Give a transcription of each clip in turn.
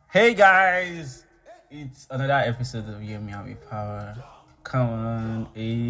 Hey guys, it's another episode of Hear Me Out with Power. Come on,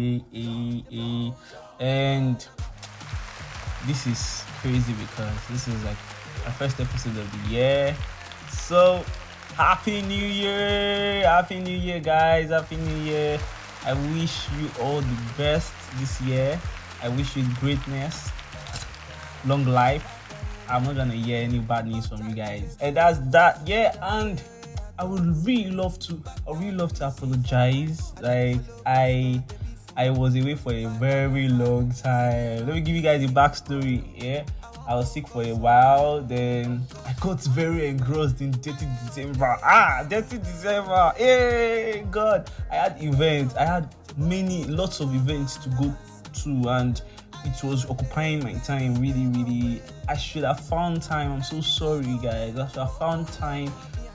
and this is crazy because this is like our first episode of the year. So happy New Year, guys! Happy New Year! I wish you all the best this year. I wish you greatness, long life. I'm not gonna hear any bad news from you guys. And that's that. Yeah, and I would really love to apologize. Like I was away for a very long time. Let me give you guys a backstory. Yeah. I was sick for a while, then I got very engrossed in Dirty December. Dirty December. Hey God. I had events. I had lots of events to go to, and it was occupying my time really. I should have found time. I'm so sorry, guys. I should have found time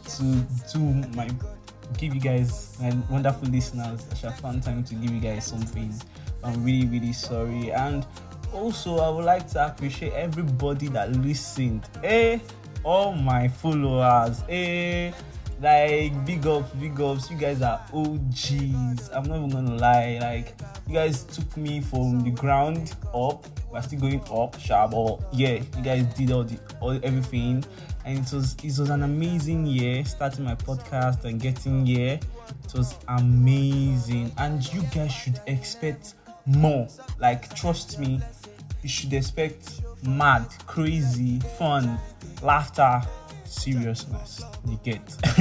to give you guys, my wonderful listeners. I should have found time to give you guys something. I'm really sorry. And also, I would like to appreciate everybody that listened. All my followers. Like big ups. You guys are OGs. I'm not even gonna lie. Like, you guys took me from the ground up. We're still going up, sharp. Or yeah, you guys did everything, and it was an amazing year. Starting my podcast and getting here, it was amazing. And you guys should expect more. Like, trust me, you should expect mad, crazy, fun, laughter, seriousness. You get.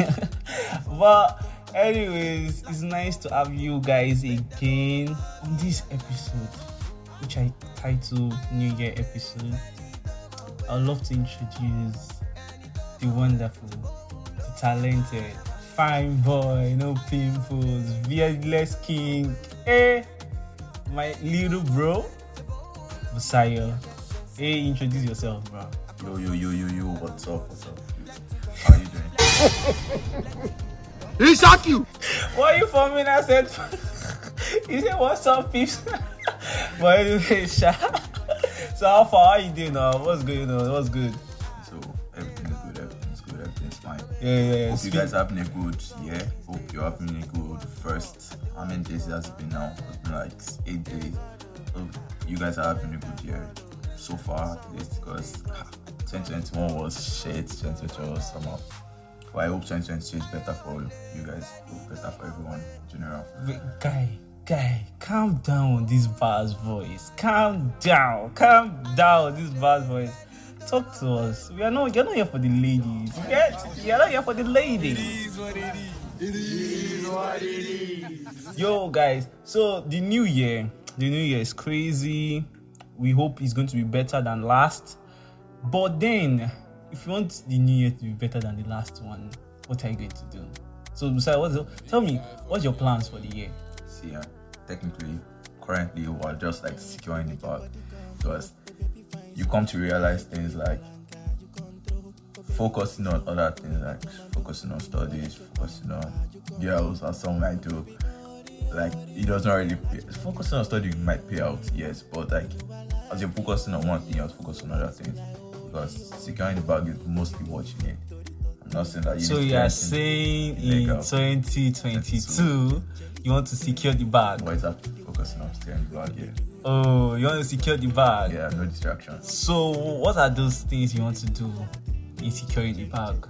But anyways, it's nice to have you guys again on this episode, which I titled New Year episode. I'd love to introduce the wonderful, the talented, fine boy, no pimples, beardless king. My little bro, Messiah. Introduce yourself, bro. Yo, what's up? How you doing? He shot you! Why are you forming that said? He said, what's up, peeps? But anyway, so how far are you doing now? What's going on? What's good? So everything's good, everything's fine. Yeah. Hope you guys are having a good year. Hope you're having a good first. How many days it has been now? It's been like 8 days. Hope you guys are having a good year so far, at least, because 2021 was shit. 2020 was somehow. But I hope 2022 is better for you guys. Hope better for everyone in general. Wait, guy, calm down on this bass voice. Calm down this bass voice. Talk to us. You're not here for the ladies. You're not here for the ladies. It is what it is. Yo, guys. So the new year is crazy. We hope it's going to be better than last. But then, if you want the new year to be better than the last one, what are you going to do? So, Messiah, tell me, what's your plans for the year? See, technically, currently, we're just like securing the bag, because you come to realize things like focusing on other things, like focusing on studies, focusing on girls, or something I do. Like, it doesn't really pay. Focusing on study might pay out, yes, but like, as you're focusing on one thing, you have to focus on other things, because securing the bag is mostly what you need. I'm not saying that you So need to you are saying in 2022 you want to secure the bag? Why is that focusing on securing the bag? Yeah. Oh, you want to secure the bag? Yeah, no distractions. So what are those things you want to do in securing the bag?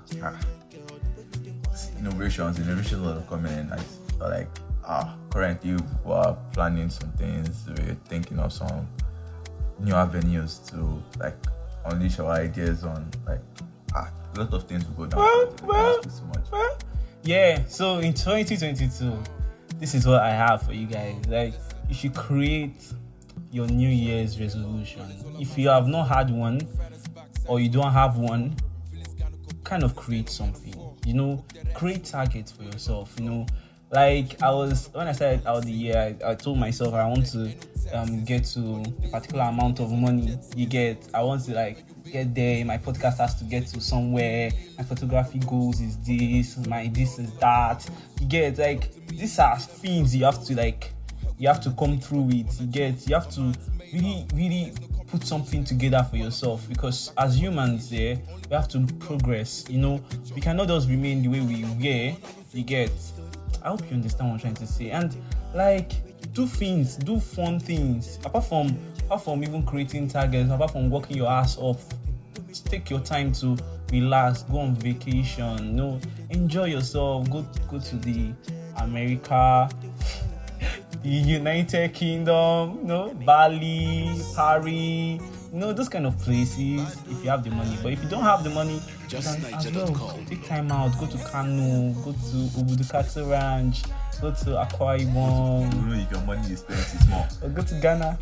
Innovations are coming in. Like currently we're planning some things. We're thinking of some new avenues to like unleash our ideas on. Like a lot of things will go down. Well, yeah. So in 2022, this is what I have for you guys. Like, you should create your New Year's resolution. If you have not had one, or you don't have one, kind of create something. Create targets for yourself. Like, when I started out the year, I told myself I want to get to a particular amount of money. I want to like get there. My podcast has to get to somewhere. My photography goals is this. My this is that. You get, like, these are things you have to like you have to come through it. You have to really put something together for yourself, because as humans there, we have to progress. We cannot just remain the way we were. You get. I hope you understand what I'm trying to say. And like, do fun things. Apart from even creating targets, apart from working your ass off, take your time to relax, go on vacation, enjoy yourself, go to the America, the United Kingdom, Bali, Paris, those kind of places if you have the money. But if you don't have the money, you can as well take time out, go to Kano, go to Ubudukatu Ranch, go to Akwa Ibom. If your money is spent, it's more. Or go to Ghana.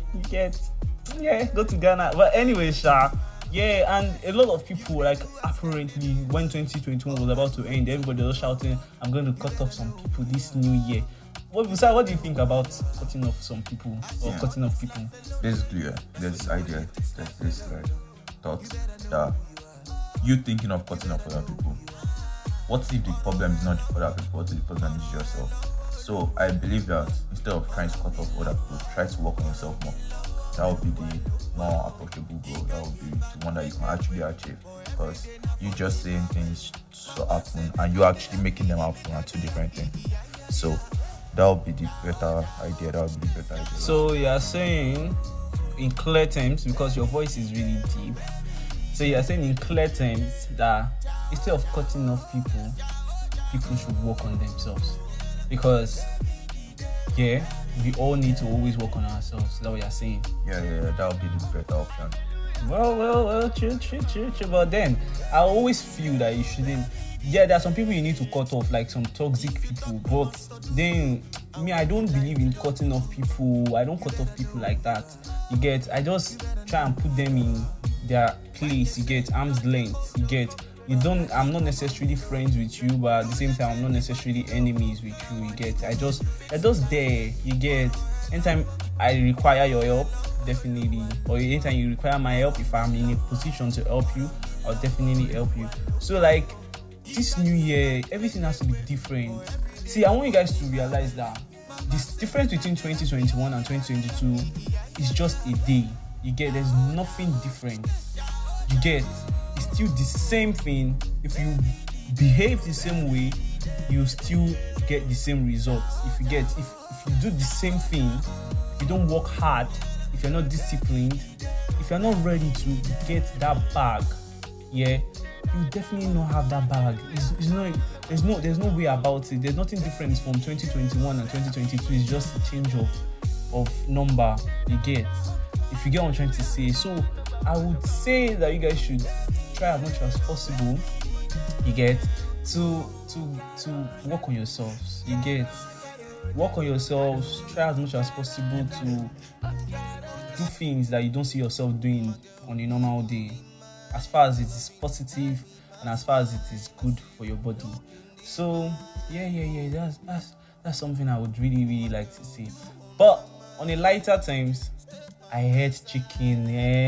Go to Ghana. But anyway, yeah, and a lot of people, like, apparently when 2021 was about to end, everybody was shouting, I'm going to cut off some people this new year. What do you think about cutting off some people or cutting off people? Basically, there's this idea, there's this thought that you thinking of cutting off other people. What if the problem is not other people? What if the problem is yourself? So I believe that instead of trying to cut off other people, try to work on yourself more. That would be the more approachable goal. That would be the one that you can actually achieve. Because you just saying things to happen and you actually making them happen are two different things. So that would be the better idea. So you are saying in clear terms, because your voice is really deep. So you are saying in clear terms that instead of cutting off people should work on themselves. Because we all need to always work on ourselves. Is that what you're saying? Yeah, that would be the better option. Well, true. But then, I always feel that you shouldn't. Yeah, there are some people you need to cut off, like some toxic people. But then, I don't believe in cutting off people. I don't cut off people like that. You get? I just try and put them in their place. You get? Arm's length. You get? I'm not necessarily friends with you, but at the same time, I'm not necessarily enemies with you. You get? I just there. You get? Anytime I require your help, definitely, or anytime you require my help, if I'm in a position to help you, I'll definitely help you. So like, this new year, everything has to be different. See, I want you guys to realize that this difference between 2021 and 2022 is just a day. You get? There's nothing different. You get? It's still the same thing. If you behave the same way, you still get the same results. If you do the same thing, if you don't work hard, if you're not disciplined, if you're not ready to get that bag, you definitely not have that bag. There's no way about it. There's nothing different from 2021 and 2022. It's just a change of number. You get? If you get what I'm trying to say. So I would say that you guys should try as much as possible, you get, to work on yourselves. You get? Work on yourselves. Try as much as possible to do things that you don't see yourself doing on a normal day, as far as it is positive and as far as it is good for your body. So that's something I would really like to see. But on a lighter terms, I hate chicken.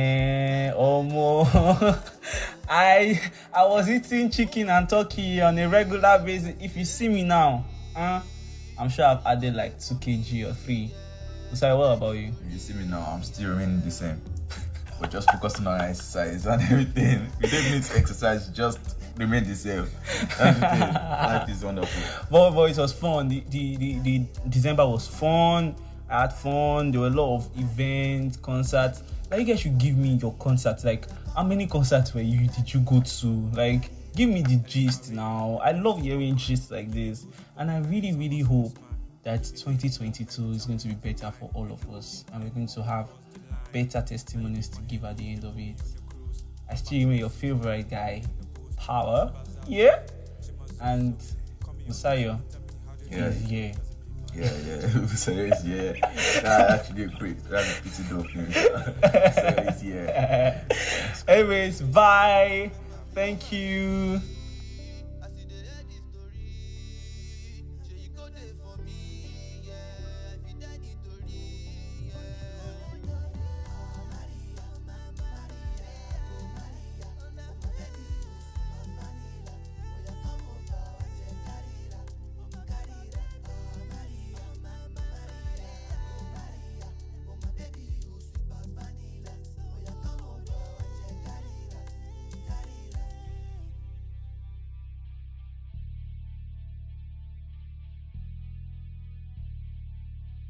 I was eating chicken and turkey on a regular basis. If you see me now, I'm sure I've added like 2 kg or 3. So what about you? If you see me now, I'm still remaining the same. But just focusing on exercise and everything. We don't need to exercise, just remain the same. That's the thing. Life is wonderful. But it was fun. The December was fun. I had fun. There were a lot of events, concerts. Like, you guys should give me your concerts. Like, how many concerts did you go to? Like, give me the gist now. I love hearing gist like this. And I really, really hope that 2022 is going to be better for all of us. And we're going to have better testimonies to give at the end of it. I still remain your favorite guy, Power. Yeah. And Musayo is here. Yeah. So it's That's actually a great. That's a pretty dope news. So it's Anyways, bye. Thank you.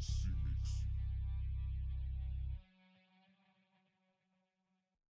see.